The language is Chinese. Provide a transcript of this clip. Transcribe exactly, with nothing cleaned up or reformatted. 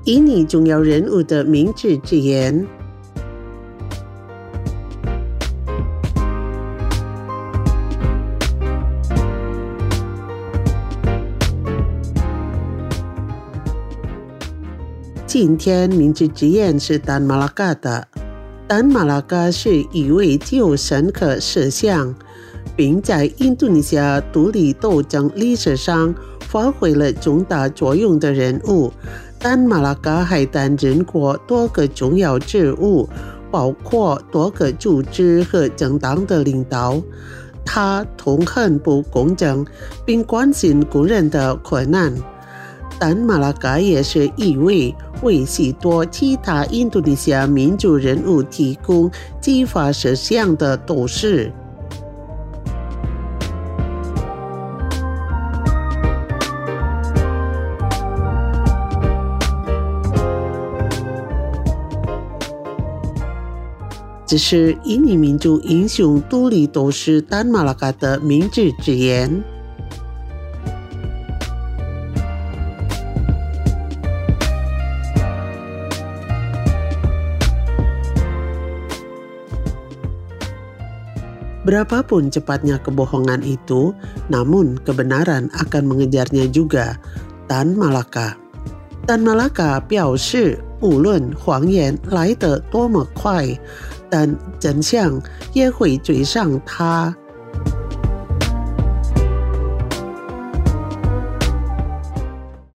以你重要人物的明智之言。今天明智之言是丹马拉嘎的。丹马拉嘎是一位具有深刻思想，并在印度尼西亚独立斗争历史上发挥了重大作用的人物。丹马拉嘎还担任过多个重要职务，包括多个组织和政党的领导。他痛恨不公正，并关心工人的困难。丹马拉嘎也是一位为许多其他印度尼西亚民主人物提供激发思想的斗士。这是印尼民族英雄独立斗士丹马拉嘎的明智之言。Berapapun cepatnya kebohongan itu, namun kebenaran akan mengejarnya juga. Tan Malaka Tan Malaka 表示，无论谎言来得多么快，但真相也会追上他。